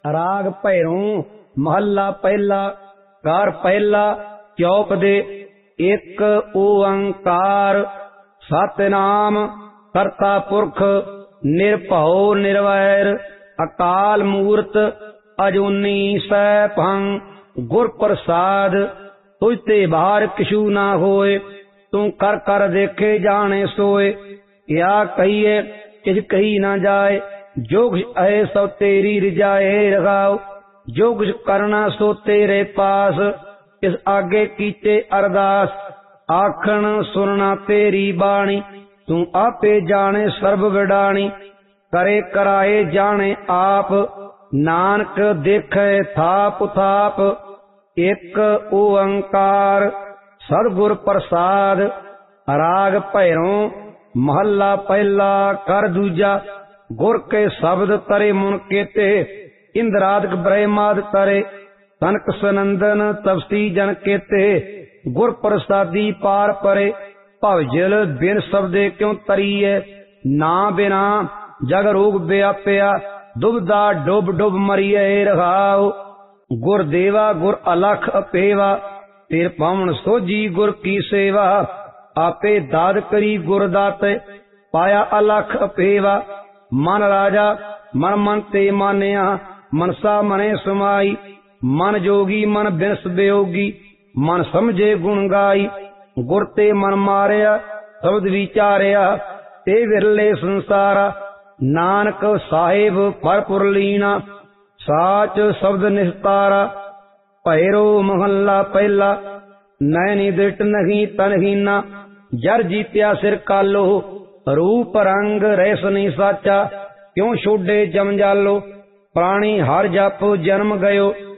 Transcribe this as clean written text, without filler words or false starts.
राग भैरों महला पहला। कार पहला चौप दे। एक ओंकार सतनाम करता पुरख निर्भौ निर्वैर अकाल मूर्त अजूनी सैभं गुर प्रसाद तुझ ते बाहर किशु ना होए तू कर कर देखे जाने सोए। क्या कहिए किछ कही ना जाए जो कुछ है सो तेरी रिजाए रखाओ। जो कुछ करना सो तेरे पास इस आगे कीचे अरदास। आखण सुनना तेरी बाणी तू आपे जाने सर्व विडाणी। करे कराए जाने आप नानक देखे थाप थाप। एक ओंकार सतगुर प्रसाद। राग भैरों महला पहला। कर दूजा। गुर के शब्द तरे मुन केते इंद्रादक ब्रह्माद तरे तनक सनंदन तपसी जन केते। गुर प्रसादी पार परे भवजल बिन शब्दे क्यों तरीए। ना बिना जग रोग व्याप्या दुबदा डुब डुब मरिए रहाओ। गुर देवा गुर अलख अपेवा तेर पावन सोजी गुर की सेवा। आपे दाद करी गुर दाते पाया अलख अपेवा। मन राजा मन मन ते मानिया मनसा मने समाई। मन जोगी मन बिनस बेयोगी मन समझे गुण गाई। गुर ते मन मारिया शब्द विचारिया ते विरले संसारा। नानक साहिब परपुर लीना साच शब्द निस्तारा। भैरो महला पहला। नैनी दृष्ट नहीं तनहीना जर जीत्या सिर कालो। रूप रंग रैस नहीं साचा क्यों छोड़े जम जालो। प्राणी हर जप जन्म गयो